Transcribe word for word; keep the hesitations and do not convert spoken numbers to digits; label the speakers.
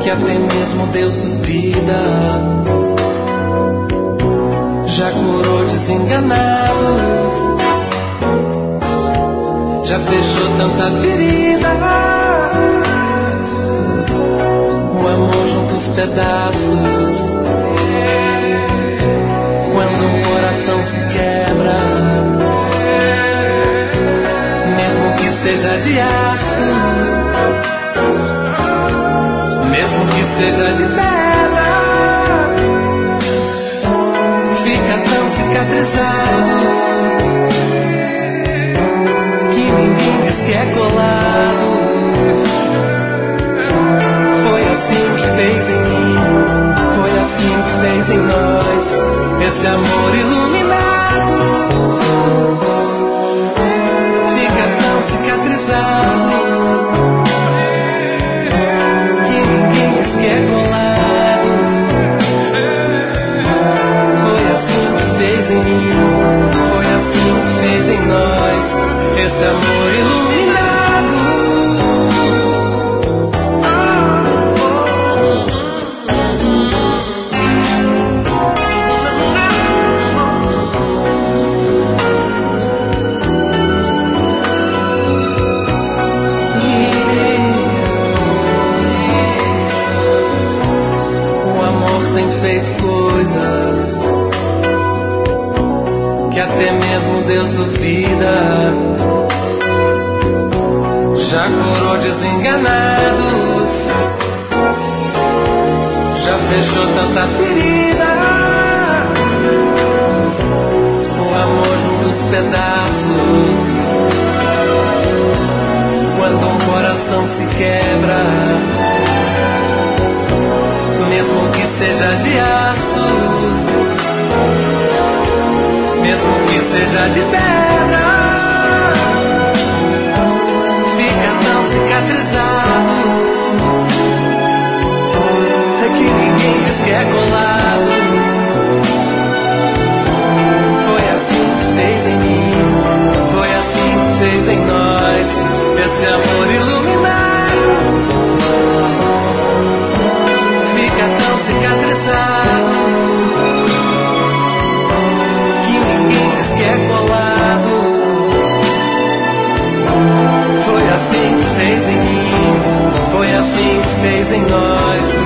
Speaker 1: que até mesmo Deus duvida. Já curou desenganados, já fechou tanta ferida. O amor junta os pedaços quando um coração se quebra, mesmo que seja de aço, mesmo que seja de pedra, fica tão cicatrizado que ninguém diz que é colado. Foi assim que fez em mim, foi assim que fez em nós, esse amor iluminado. Fica tão cicatrizado que ninguém diz que é colado. Foi assim que fez em mim, foi assim que fez em nós, esse amor iluminado. Feito coisas que até mesmo Deus duvida. Já curou desenganados, já fechou tanta ferida. O amor junta os pedaços quando um coração se quebra, mesmo que seja de aço, mesmo que seja de pedra, fica tão cicatrizado que ninguém diz que é colado. Foi assim que fez em mim, foi assim que fez em nós, esse amor iluminado. Tão cicatrizado que ninguém diz que é colado. Foi assim que fez em mim, foi assim que fez em nós,